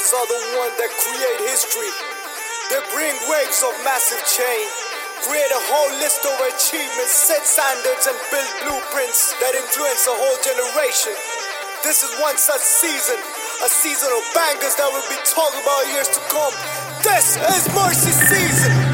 Artists are the ones that create history. They bring waves of massive change, create a whole list of achievements, set standards and build blueprints that influence a whole generation. This is one such season, a season of bangers that will be talked about years to come. This is Mercy Season.